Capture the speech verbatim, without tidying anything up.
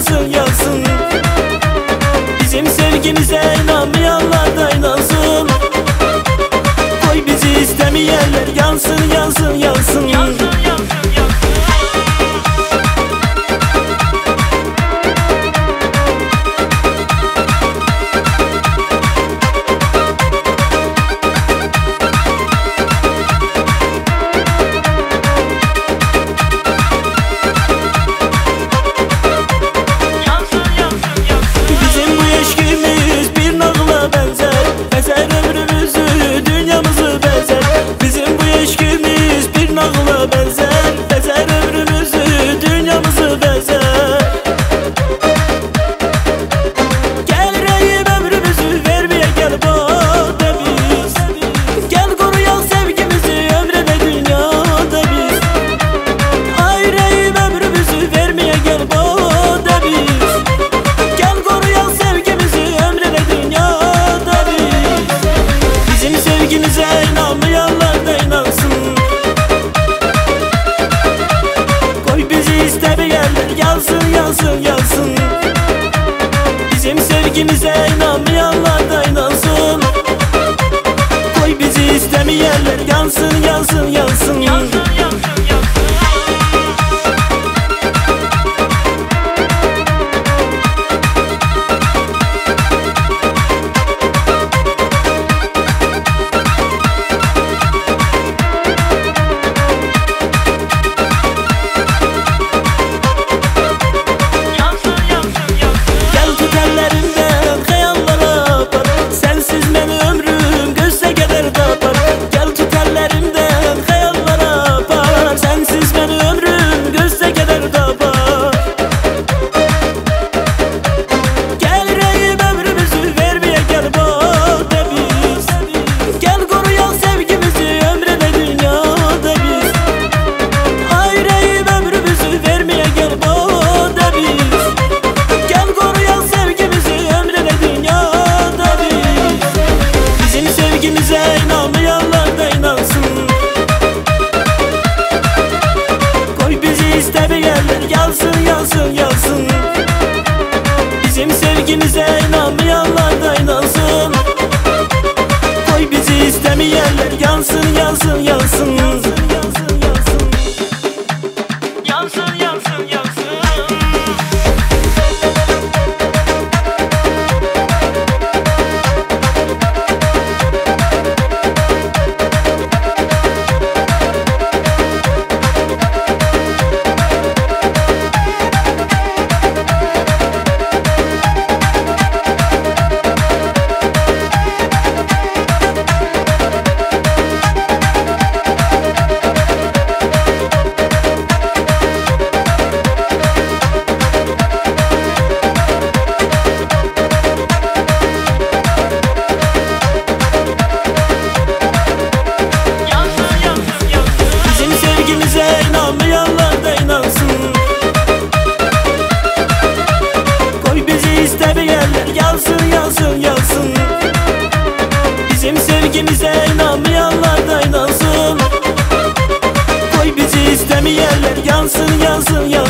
yansın yansın. Bizim sevgimize inanmayanlar da inansın. Koy bizi istemeyenler yansın yansın yansın. Yansın yansın yansın. Bizim sevgimize inanmayanlar da inansın. Koy bizi istemeyenler yansın yansın yansın. Yansın yansın yansın. İnanmayanlar da inansın. Koy bizi istemeyenler yansın yansın yansın. Bizim sevgimize inanmayanlar da inansın. Koy bizi istemeyenler yansın yansın yansın. Yansın yansın yansın. Yansın yansın yansın. İnanmayanlar da inansın. Koy bizi istemeyenler yansın yansın yansın. Bizim sevgimize inanmayanlar da inansın. Koy bizi istemeyenler yansın yansın yansın.